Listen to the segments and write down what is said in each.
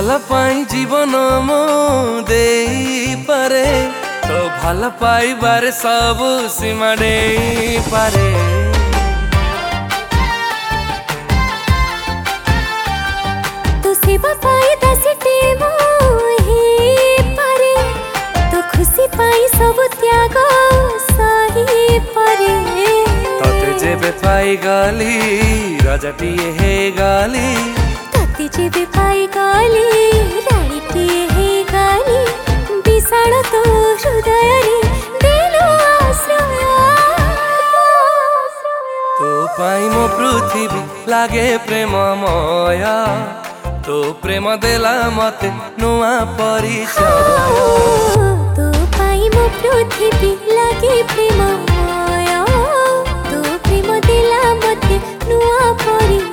ভাল পাই জীবন মো দেই পারে তো ভাল পাইবারে সবু সীমা দেই পারে তো সেবা পাই দাসিতে মো হে পারে তো খুশি পাই সবু ত্যাগ সহি পারে ততে যেবে পাই গালি রাজাটিয়ে হে গালি तते जेबे पाई गाली राणीटिए हे गाली विशाल तो हृदय रे देलो आश्रय तो पाई मो पृथ्वी लागे प्रेममय तो प्रेम देला मते नुआ परिचय तो पाई मो पृथ्वी लागे प्रेममय तो प्रेम देला मते नुआ परिचय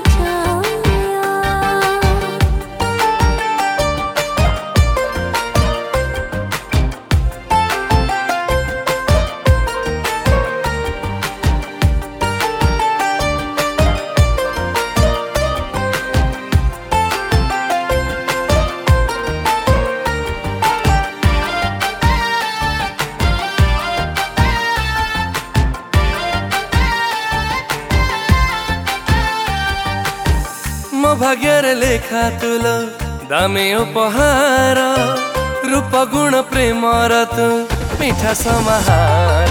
मो भाग्यर लेखा तुलो दामे उपहार रूप गुण प्रेम तु मीठा समाहार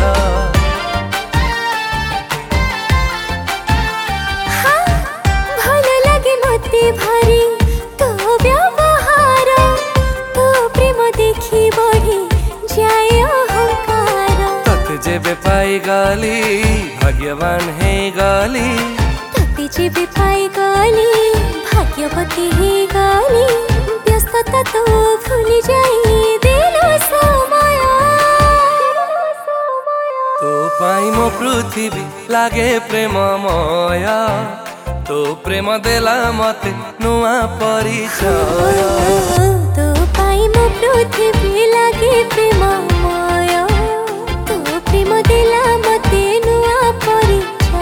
भल लगे मते भारी तो व्यवहार तो प्रेम देखी बढ़ी जाए अहंकार तते जेबे पाई गाली भाग्यवान है गाली तते जेबे पाई गाली भाग्यवती है गाली व्यस्तता तो भूल जाई देलो समय तो पाई मो पृथ्वी लागे प्रेममय तो प्रेम देला मते नुआ परिचय तो पाई मो पृथ्वी लागे प्रेममय तो प्रेम देला मते नुआ परिचय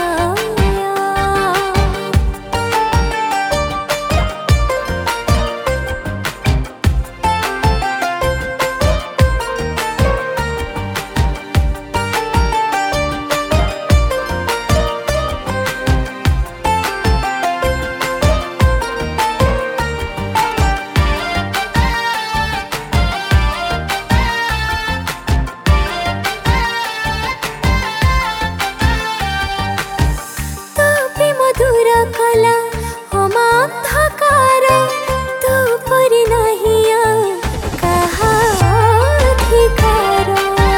कला हम अंधकार तो परि नहीं कहा अधिकार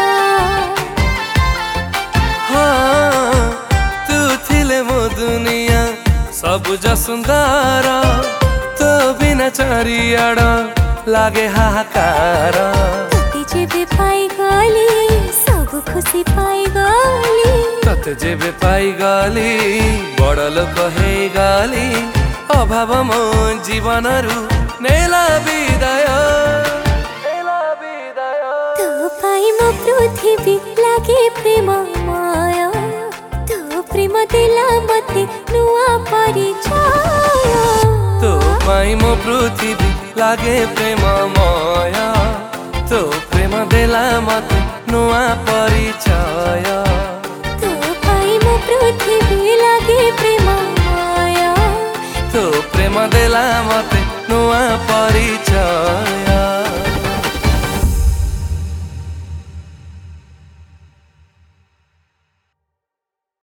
हाँ तू थिले मो दुनिया सबुज सुंदर तो बिना चारियाड़ लागे हाहाकार तते जेबे पाई गाली सब खुशी पाई गाली तते जेबे पाई गाली बड़ लोक हे गाली अभाव मो जीवन रु नेला विदाय तो पाई मो पृथ्वी लागे प्रेममय तो प्रेम देला मते नुआ परिचय तो पाई मो पृथ्वी लागे प्रेममय तो प्रेम देला मते नुआ परिचय।